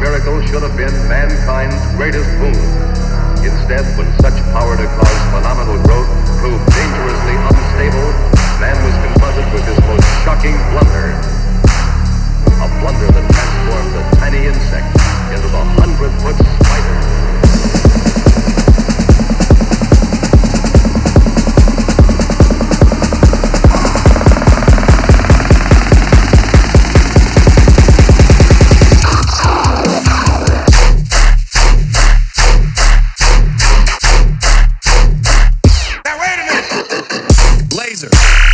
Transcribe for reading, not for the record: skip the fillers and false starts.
miracle should have been mankind's greatest boon. Instead, when such power to cause phenomenal growth proved dangerously unstable, man was confronted with his most shocking blunder. A blunder that transformed the tiny insect into the 100-foot spider. Laser.